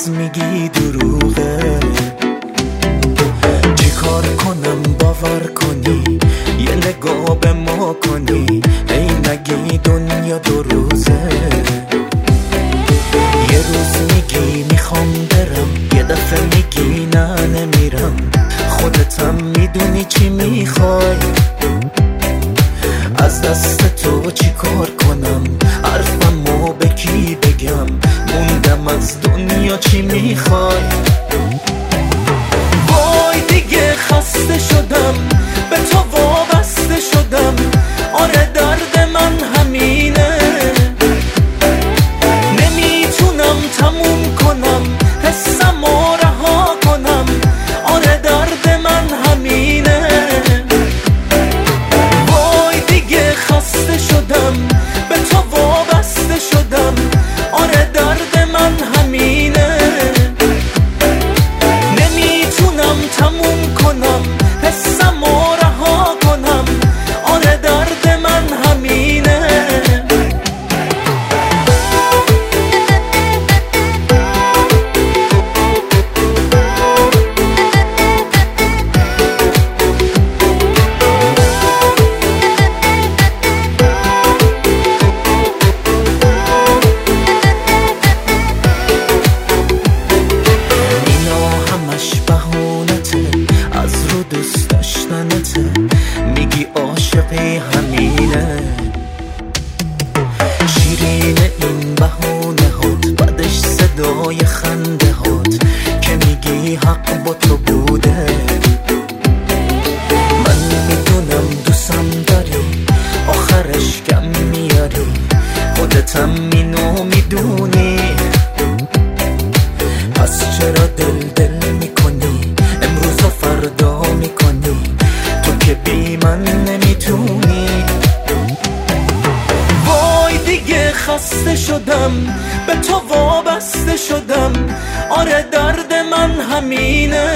روز میگی دروغه. چی کار کنم باور کنی، یه نگاه به ما کنی، ای نگی دنیا دو روزه. یه روز میگی میخوام برم، یه دفعه میگی نه نمیرم. خودتم میدونی چی میخوای، از دست تو چی کار کنم، حرفمو به کی بگم، موندم از دنیا چی میخوای. وای دیگه خسته شدم، به تو وابسته شدم، آره درد من همینه. نمیتونم تموم کنم حسمو رها کنم، آره درد من همینه. وای دیگه خسته شدم، به تو وابسته شدم، آره درد من همینه. نمیتونم تموم کنم حسمو رها کنم، آره درد من همینه. دوست داشتنته، میگی عاشقی همینه. شیرین این بهونه هات، بعدش صدای خنده هات که میگی حق با تو بوده. من میدونم دوستم داری، آخرش کم میاری، خودتم اینو میدونی. پس چرا دل میکنی، امروز و فردا میکنی، تو که بی من نمیتونی. وای دیگه خسته شدم، به تو وابسته شدم، آره درد من همینه.